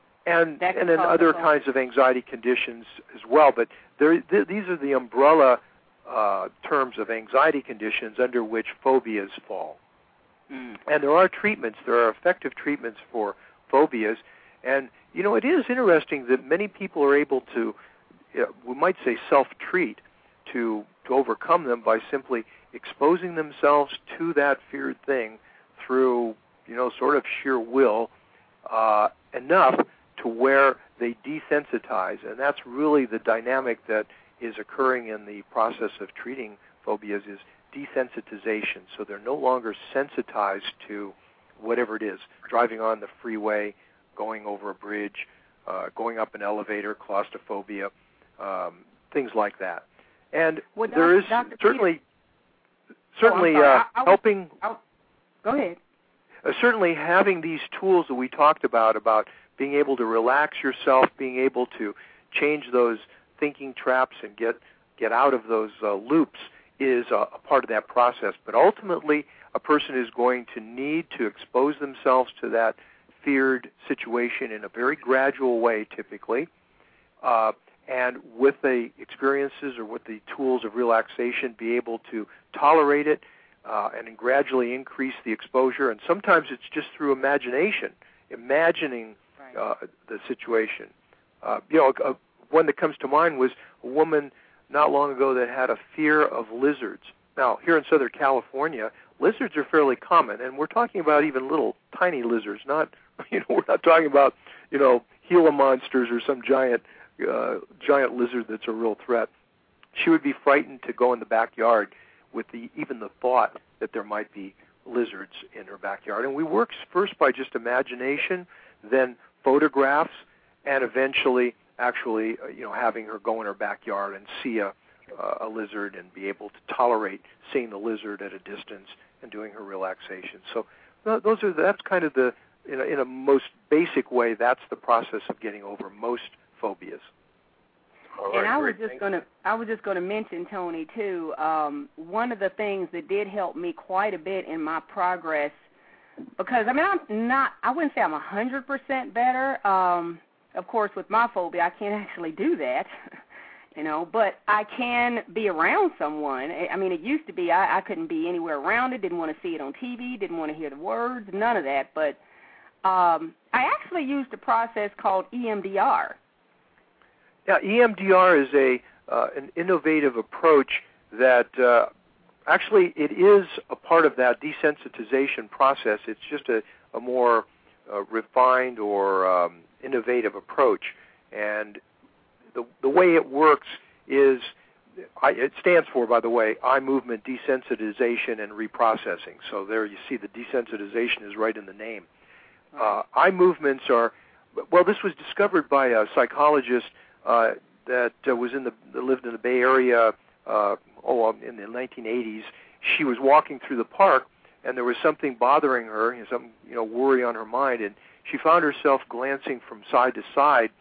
E: and and then other kinds of anxiety conditions as well. But there, th- these are the umbrella uh, terms of anxiety conditions under which phobias fall. Mm. And there are treatments. There are effective treatments for phobias. And you know, it is interesting that many people are able to, uh, we might say, self-treat to to overcome them by simply exposing themselves to that feared thing through, you know, sort of sheer will, uh, enough to where they desensitize. And that's really the dynamic that is occurring in the process of treating phobias, is desensitization. So they're no longer sensitized to whatever it is, driving on the freeway, going over a bridge, uh, going up an elevator, claustrophobia, um, things like that. And
C: well,
E: there is
C: Doctor
E: certainly,
C: Peter,
E: certainly
C: oh,
E: uh,
C: I, I was,
E: helping.
C: I, go ahead.
E: Uh, certainly, having these tools that we talked about, about being able to relax yourself, being able to change those thinking traps and get get out of those uh, loops, is a, a part of that process. But ultimately, a person is going to need to expose themselves to that feared situation in a very gradual way, typically. Uh, and with the experiences or with the tools of relaxation, be able to tolerate it uh, and then gradually increase the exposure. And sometimes it's just through imagination, imagining right. uh, the situation. Uh, you know, uh, one that comes to mind was a woman not long ago that had a fear of lizards. Now, here in Southern California, lizards are fairly common, and we're talking about even little tiny lizards, not, you know, we're not talking about, you know, Gila monsters or some giant uh, giant lizard that's a real threat. She would be frightened to go in the backyard with the even the thought that there might be lizards in her backyard. And we work first by just imagination, then photographs, and eventually actually, uh, you know, having her go in her backyard and see a, uh, a lizard and be able to tolerate seeing the lizard at a distance and doing her relaxation. So th- those are that's kind of the, in a, in a most basic way, that's the process of getting over most phobias.
D: All
C: and
D: right,
C: I was
D: great.
C: just going to I was just going to mention, Tony, too, um, one of the things that did help me quite a bit in my progress, because, I mean, I'm not, I wouldn't say I'm one hundred percent better. Um, of course, with my phobia, I can't actually do that, you know, but I can be around someone. I mean, it used to be I, I couldn't be anywhere around it, didn't want to see it on T V, didn't want to hear the words, none of that. But um, I actually used a process called E M D R.
E: Yeah, E M D R is a uh, an innovative approach that uh, actually it is a part of that desensitization process. It's just a, a more uh, refined or um, innovative approach, and the the way it works is I, it stands for, by the way, eye movement desensitization and reprocessing. So there you see the desensitization is right in the name. Uh, eye movements are, well, this was discovered by a psychologist uh, that uh, was in the that lived in the Bay Area. Uh, oh, in the nineteen eighties, she was walking through the park, and there was something bothering her, you know, some you know worry on her mind, and she found herself glancing from side to side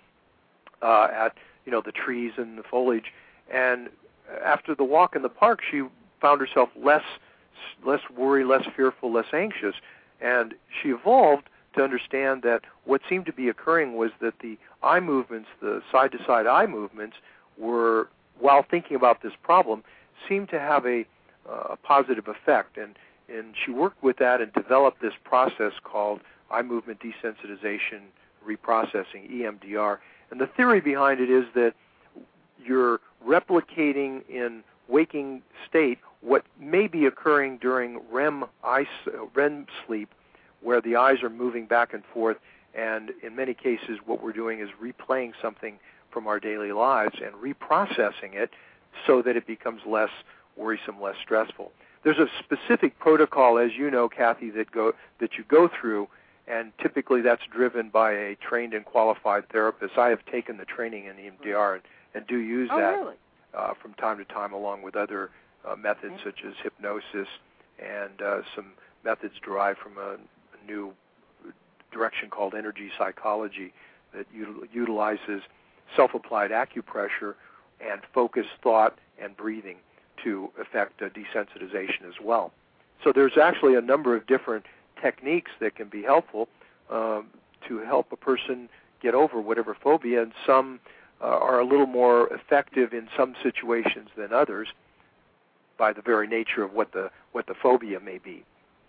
E: uh, at you know the trees and the foliage. And after the walk in the park, she found herself less less worried, less fearful, less anxious, and she evolved to understand that what seemed to be occurring was that the eye movements, the side-to-side eye movements, were, while thinking about this problem, seemed to have a, uh, a positive effect. And, and she worked with that and developed this process called eye movement desensitization reprocessing, E M D R. And the theory behind it is that you're replicating in waking state what may be occurring during R E M, eye, R E M sleep, where the eyes are moving back and forth, and in many cases what we're doing is replaying something from our daily lives and reprocessing it so that it becomes less worrisome, less stressful. There's a specific protocol, as you know, Kathy, that go that you go through, and typically that's driven by a trained and qualified therapist. I have taken the training in E M D R and, and do use
C: oh,
E: that
C: really?
E: uh, from time to time, along with other uh, methods okay. such as hypnosis and uh, some methods derived from a new direction called energy psychology that util- utilizes self-applied acupressure and focused thought and breathing to affect uh, desensitization as well. So there's actually a number of different techniques that can be helpful um, to help a person get over whatever phobia, and some uh, are a little more effective in some situations than others by the very nature of what the what the phobia may be.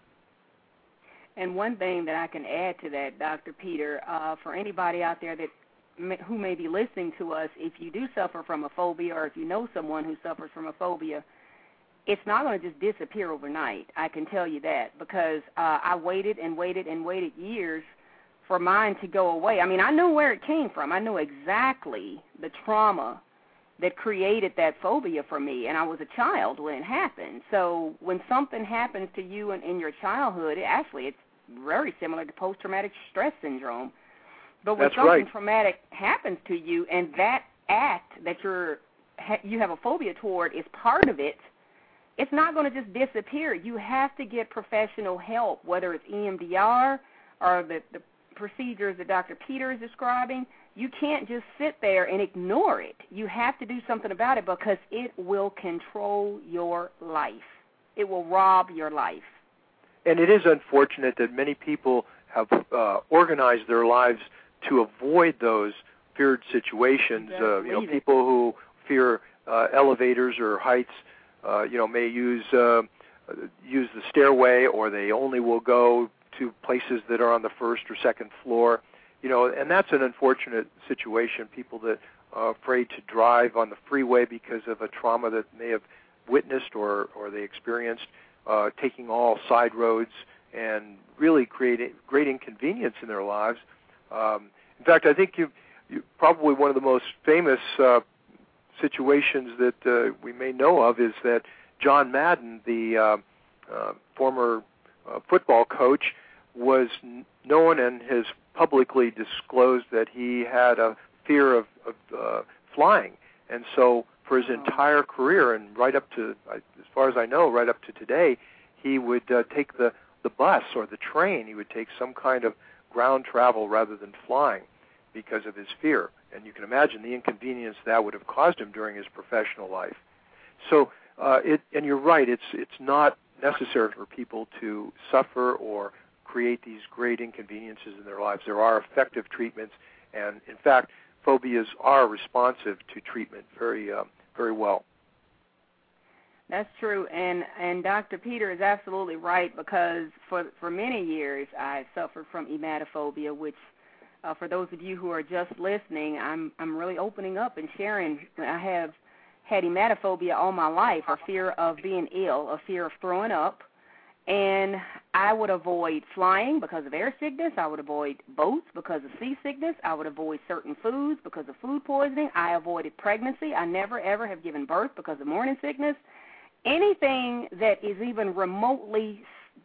C: And one thing that I can add to that, Doctor Peter, uh, for anybody out there that may, who may be listening to us, if you do suffer from a phobia or if you know someone who suffers from a phobia, it's not going to just disappear overnight. I can tell you that, because uh, I waited and waited and waited years for mine to go away. I mean, I knew where it came from. I knew exactly the trauma that created that phobia for me, and I was a child when it happened. So when something happens to you in, in your childhood, it actually it's very similar to post-traumatic stress syndrome. But when
E: That's
C: something
E: right.
C: traumatic happens to you, and that act that you're ha- you have a phobia toward is part of it, it's not going to just disappear. You have to get professional help, whether it's E M D R or the, the procedures that Doctor Peter is describing. You can't just sit there and ignore it. You have to do something about it, because it will control your life. It will rob your life.
E: And it is unfortunate that many people have uh, organized their lives to avoid those feared situations. Uh, you know, people who fear uh, elevators or heights, uh, you know, may use uh, use the stairway, or they only will go to places that are on the first or second floor. You know, and that's an unfortunate situation. People that are afraid to drive on the freeway because of a trauma that may have witnessed or, or they experienced. uh, taking all side roads and really creating great inconvenience in their lives. Um, in fact, I think you, you probably one of the most famous uh, situations that uh, we may know of is that John Madden, the uh, uh, former uh, football coach, was n- known and has publicly disclosed that he had a fear of, of uh, flying. And so for his entire career, and right up to, as far as I know, right up to today, he would uh, take the, the bus or the train. He would take some kind of ground travel rather than flying because of his fear. And you can imagine the inconvenience that would have caused him during his professional life. So, uh, it, and you're right, it's it's not necessary for people to suffer or create these great inconveniences in their lives. There are effective treatments, and in fact, phobias are responsive to treatment very, uh, very well.
C: That's true, and and Doctor Peter is absolutely right, because for for many years I suffered from emetophobia, which uh, for those of you who are just listening, I'm I'm really opening up and sharing. I have had emetophobia all my life, a fear of being ill, a fear of throwing up, and I would avoid flying because of air sickness. I would avoid boats because of seasickness. I would avoid certain foods because of food poisoning. I avoided pregnancy. I never, ever have given birth because of morning sickness. Anything that is even remotely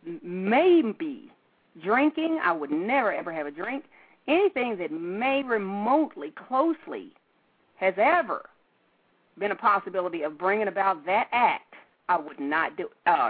C: maybe drinking, I would never, ever have a drink. Anything that may remotely, closely has ever been a possibility of bringing about that act, I would not do. Uh,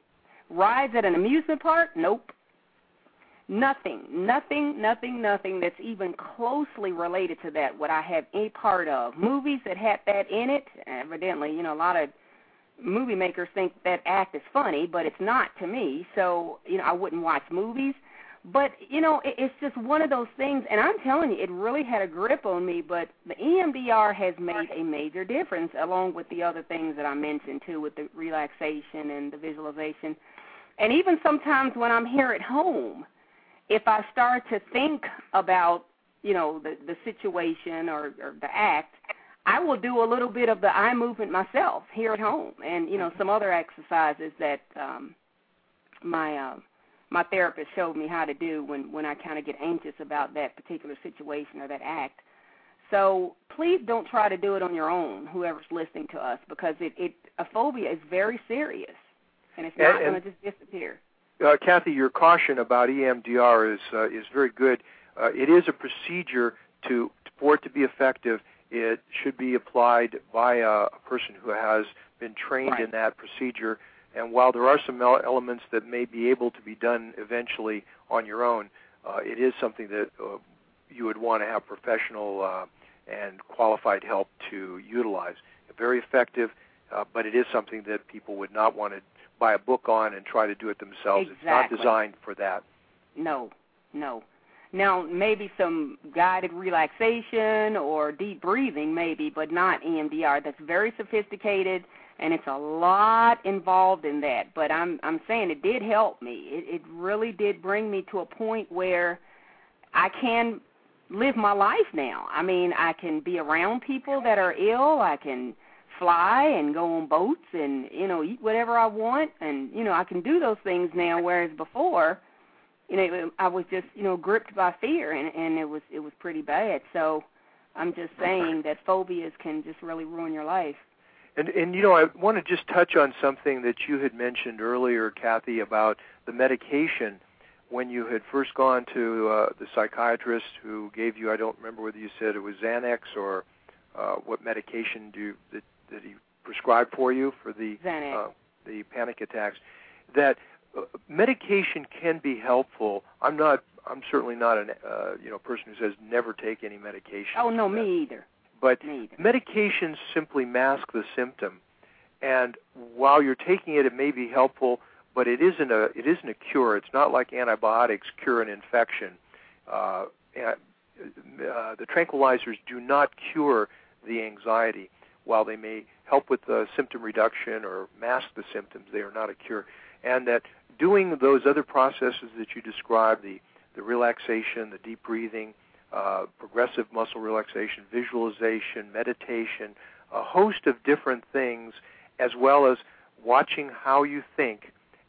C: rides at an amusement park? Nope. Nothing, nothing, nothing, nothing that's even closely related to that would I have any part of. Movies that had that in it, evidently, you know, a lot of movie makers think that act is funny, but it's not to me. So, you know, I wouldn't watch movies. But, you know, it, it's just one of those things, and I'm telling you, it really had a grip on me, but the E M D R has made a major difference, along with the other things that I mentioned, too, with the relaxation and the visualization. And even sometimes when I'm here at home, if I start to think about, you know, the, the situation or, or the act, I will do a little bit of the eye movement myself here at home, and, you know, some other exercises that um, my uh, my therapist showed me how to do when, when I kind of get anxious about that particular situation or that act. So please don't try to do it on your own, whoever's listening to us, because it, it a phobia is very serious, and it's not going to just disappear.
E: Uh, Kathy, your caution about E M D R is uh, is very good. Uh, it is a procedure to for it to be effective. It should be applied by a, a person who has been trained
C: right.
E: in that procedure. And while there are some elements that may be able to be done eventually on your own, uh, it is something that uh, you would want to have professional uh, and qualified help to utilize. Very effective, uh, but it is something that people would not want to buy a book on and try to do it themselves.
C: Exactly.
E: It's not designed for that.
C: No, no. Now, maybe some guided relaxation or deep breathing, maybe, but not E M D R. That's very sophisticated, and it's a lot involved in that. But I'm I'm saying it did help me. It, it really did bring me to a point where I can live my life now. I mean, I can be around people that are ill. I can fly and go on boats and, you know, eat whatever I want. And, you know, I can do those things now, whereas before, you know, I was just, you know, gripped by fear, and, and it was it was pretty bad. So I'm just saying that phobias can just really ruin your life.
E: And, and, you know, I want to just touch on something that you had mentioned earlier, Kathy, about the medication. When you had first gone to uh, the psychiatrist who gave you, I don't remember whether you said it was Xanax or uh, what medication do you, that, that he prescribed for you for the
C: Xanax.
E: Uh, the panic attacks, that uh, medication can be helpful. I'm not. I'm certainly not a uh, you know person who says never take any medication.
C: Oh no, me either.
E: But
C: me either.
E: medications simply mask the symptom, and while you're taking it, it may be helpful, but it isn't a it isn't a cure. It's not like antibiotics cure an infection. Uh, uh, the tranquilizers do not cure the anxiety. While they may help with the symptom reduction or mask the symptoms, they are not a cure. And that doing those other processes that you described, the, the relaxation, the deep breathing, uh, progressive muscle relaxation, visualization, meditation, a host of different things, as well as watching how you think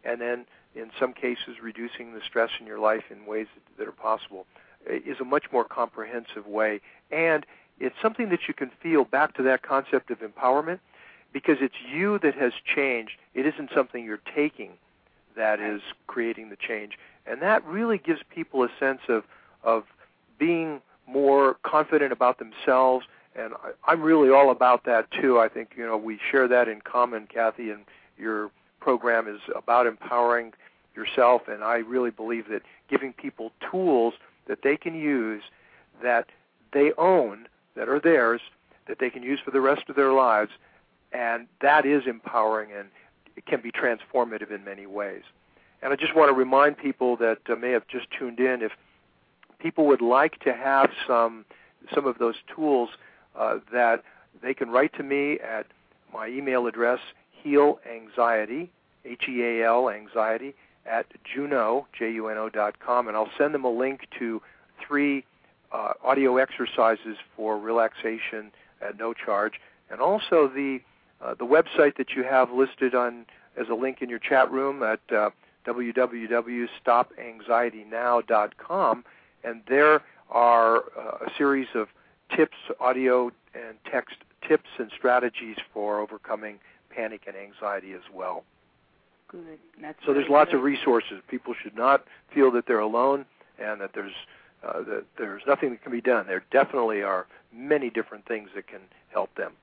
E: and then in some cases reducing the stress in your life in ways that, that are possible, is a much more comprehensive way. And it's something that you can feel, back to that concept of empowerment, because it's you that has changed. It isn't something you're taking that is creating the change. And that really gives people a sense of, of being more confident about themselves. And I, I'm really all about that, too. I think, you know, we share that in common, Kathy, and your program is about empowering yourself. And I really believe that giving people tools that they can use, that they own, that are theirs, that they can use for the rest of their lives, and that is empowering, and it can be transformative in many ways. And I just want to remind people that uh, may have just tuned in, if people would like to have some some of those tools, uh, that they can write to me at my email address, heal anxiety, H E A L, anxiety, at Juno, J U N O dot com, and I'll send them a link to three uh, audio exercises for relaxation at no charge, and also the uh, the website that you have listed on as a link in your chat room at uh, w w w dot stop anxiety now dot com, and there are uh, a series of tips, audio and text tips and strategies for overcoming panic and anxiety as well.
C: Good. That's
E: so there's lots good. of resources. People should not feel that they're alone and that there's uh, that there's nothing that can be done. There definitely are many different things that can help them.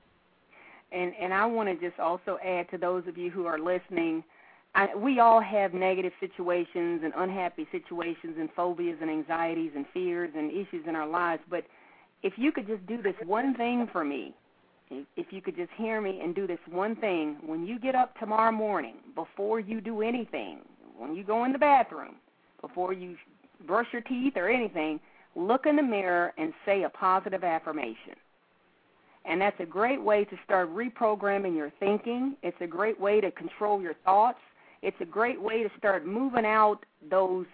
C: And and I want to just also add to those of you who are listening, I, we all have negative situations and unhappy situations and phobias and anxieties and fears and issues in our lives. But if you could just do this one thing for me, if you could just hear me and do this one thing, when you get up tomorrow morning, before you do anything, when you go in the bathroom, before you brush your teeth or anything, look in the mirror and say a positive affirmation. And that's a great way to start reprogramming your thinking. It's a great way to control your thoughts. It's a great way to start moving out those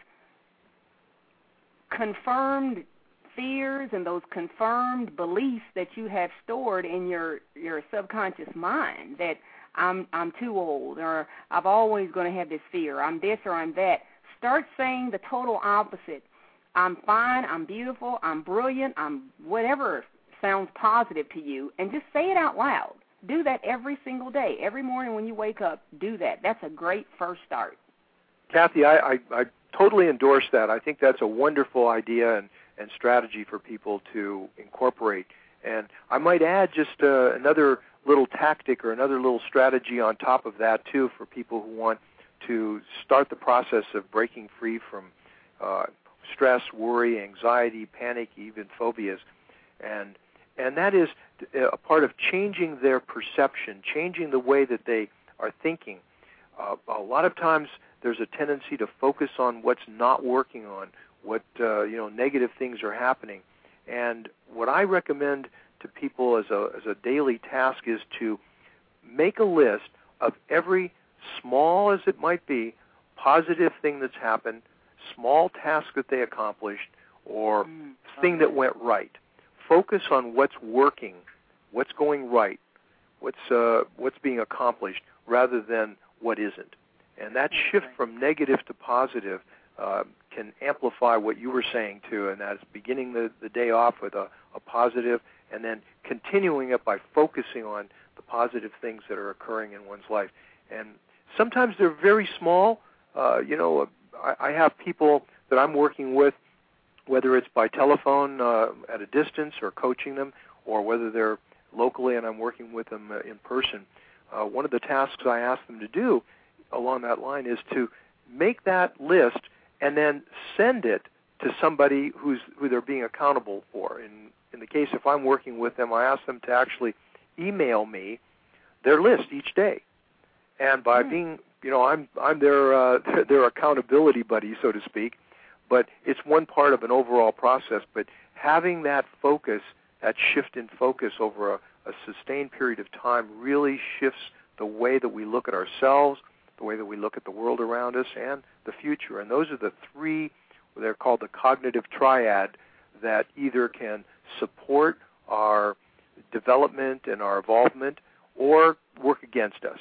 C: confirmed fears and those confirmed beliefs that you have stored in your, your subconscious mind, that I'm I'm too old, or I'm always going to have this fear, I'm this or I'm that. Start saying the total opposite. I'm fine, I'm beautiful, I'm brilliant, I'm whatever sounds positive to you, and just say it out loud. Do that every single day. Every morning when you wake up, do that. That's a great first start.
E: Kathy, I, I, I totally endorse that. I think that's a wonderful idea and, and strategy for people to incorporate. And I might add just uh, another little tactic or another little strategy on top of that, too, for people who want to start the process of breaking free from uh, stress, worry, anxiety, panic, even phobias. And and that is a part of changing their perception, changing the way that they are thinking. Uh, a lot of times there's a tendency to focus on what's not working, on what uh, you know negative things are happening. And what I recommend to people as a as a daily task is to make a list of every, small as it might be, positive thing that's happened, small task that they accomplished, or mm, thing that went right. Focus on what's working, what's going right, what's uh, what's being accomplished, rather than what isn't. And that shift from negative to positive uh, can amplify what you were saying, too, and that's beginning the, the day off with a, a positive and then continuing it by focusing on the positive things that are occurring in one's life. And sometimes they're very small. Uh, you know, I, I have people that I'm working with, whether it's by telephone uh, at a distance or coaching them, or whether they're locally and I'm working with them uh, in person. Uh, one of the tasks I ask them to do along that line is to make that list and then send it to somebody who's who they're being accountable for. In in the case if I'm working with them, I ask them to actually email me their list each day. And by mm. being, you know, I'm I'm their uh, their accountability buddy, so to speak. But it's one part of an overall process. But having that focus, that shift in focus over a, a sustained period of time really shifts the way that we look at ourselves, the way that we look at the world around us, and the future. And those are the three, they're called the cognitive triad, that either can support our development and our evolvement or work against us.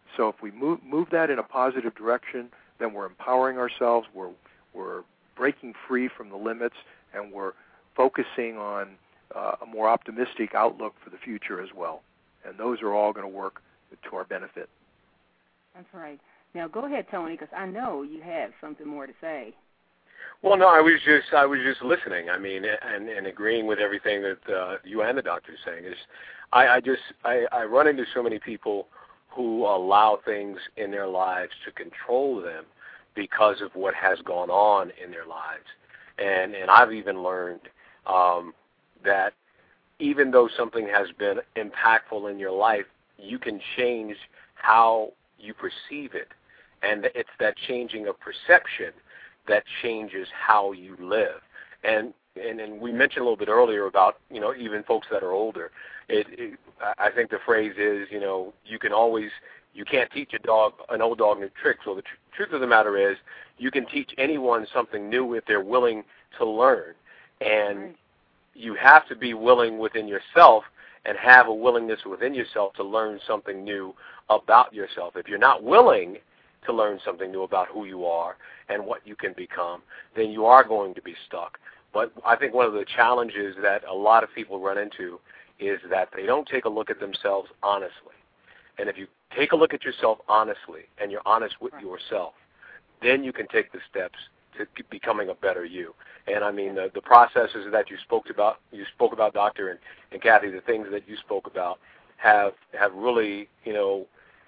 E: So if we move move that in a positive direction, then we're empowering ourselves, we're we're breaking free from the limits, and we're focusing on uh, a more optimistic outlook for the future as well. And those are all going to work to our benefit.
C: That's right. Now go ahead, Tony, because I know you have something more to say.
D: Well, no, I was just I was just listening. I mean, and, and agreeing with everything that uh, you and the doctor are saying. Is I, I just I, I run into so many people who allow things in their lives to control them because of what has gone on in their lives. And and I've even learned um, that even though something has been impactful in your life, you can change how you perceive it. And it's that changing of perception that changes how you live. And, and and we mentioned a little bit earlier about, you know, even folks that are older. It, it, I think the phrase is, you know, you can always, you can't teach a dog, an old dog new tricks. Well, the tr- truth of the matter is you can teach anyone something new if they're willing to learn. And right. You have to be willing within yourself and have a willingness within yourself to learn something new about yourself. If you're not willing to learn something new about who you are and what you can become, then you are going to be stuck. But I think one of the challenges that a lot of people run into is that they don't take a look at themselves honestly. And if you take a look at yourself honestly and you're honest with right. yourself, then you can take the steps to becoming a better you. And I mean, the, the processes that you spoke about, you spoke about, Doctor, and, and Kathy, the things that you spoke about have have really, you know,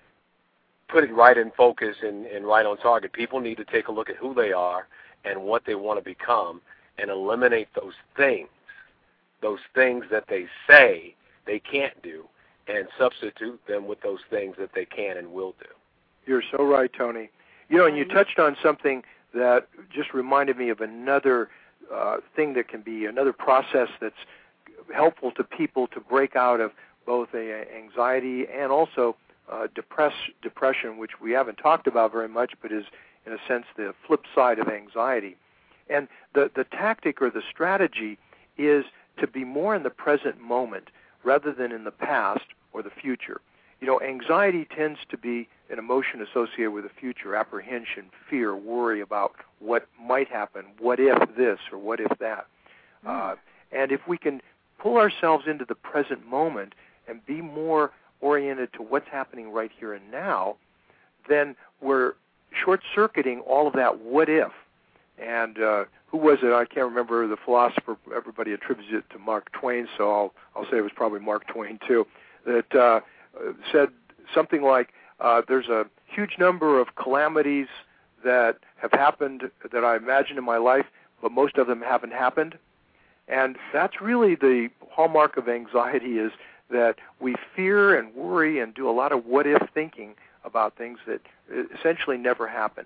D: put it right in focus and, and right on target. People need to take a look at who they are and what they want to become and eliminate those things, those things that they say they can't do, and substitute them with those things that they can and will do.
E: You're so right, Tony. You know, and you touched on something that just reminded me of another uh, thing that can be another process that's helpful to people to break out of both a, anxiety and also uh, depress, depression, which we haven't talked about very much, but is, in a sense, the flip side of anxiety. And the, the tactic or the strategy is to be more in the present moment rather than in the past or the future. You know, anxiety tends to be an emotion associated with the future, apprehension, fear, worry about what might happen, what if this or what if that. Mm. Uh, and if we can pull ourselves into the present moment and be more oriented to what's happening right here and now, then we're short-circuiting all of that what if. And uh, who was it? I can't remember the philosopher. Everybody attributes it to Mark Twain, so I'll, I'll say it was probably Mark Twain too, that uh, said something like, uh, there's a huge number of calamities that have happened that I imagine in my life, but most of them haven't happened. And that's really the hallmark of anxiety, is that we fear and worry and do a lot of what-if thinking about things that essentially never happen.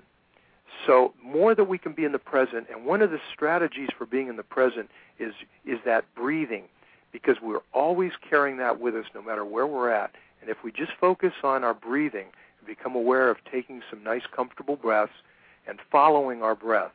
E: So more that we can be in the present, and one of the strategies for being in the present is is that breathing, because we're always carrying that with us no matter where we're at. And if we just focus on our breathing and become aware of taking some nice, comfortable breaths and following our breath,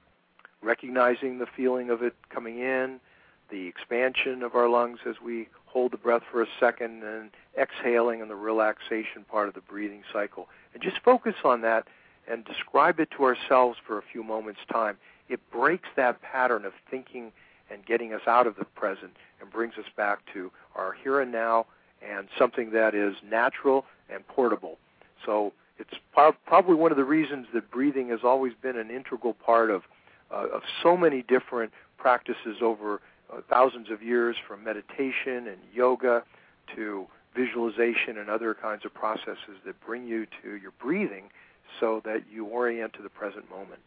E: recognizing the feeling of it coming in, the expansion of our lungs as we hold the breath for a second, and exhaling and the relaxation part of the breathing cycle, and just focus on that and describe it to ourselves for a few moments' time, it breaks that pattern of thinking and getting us out of the present and brings us back to our here and now and something that is natural and portable. So it's par- probably one of the reasons that breathing has always been an integral part of, uh, of so many different practices over uh, thousands of years, from meditation and yoga to visualization and other kinds of processes that bring you to your breathing so that you orient to the present moment.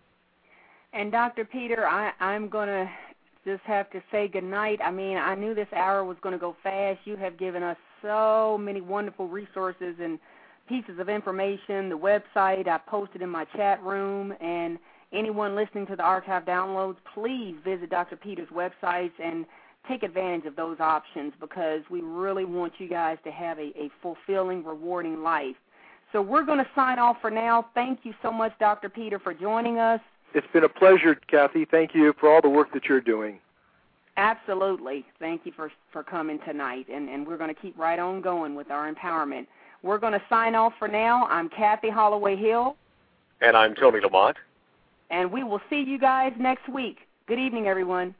C: And Doctor Peter, I, I'm going to just have to say goodnight. I mean, I knew this hour was going to go fast. You have given us so many wonderful resources and pieces of information. The website I posted in my chat room, and anyone listening to the archive downloads, please visit Doctor Peter's websites and take advantage of those options, because we really want you guys to have a, a fulfilling, rewarding life. So we're going to sign off for now. Thank you so much, Doctor Peter, for joining us.
E: It's been a pleasure, Kathy. Thank you for all the work that you're doing.
C: Absolutely. Thank you for, for coming tonight, and, and we're going to keep right on going with our empowerment. We're going to sign off for now. I'm Kathy Holloway Hill.
D: And I'm Tony Lamont.
C: And we will see you guys next week. Good evening, everyone.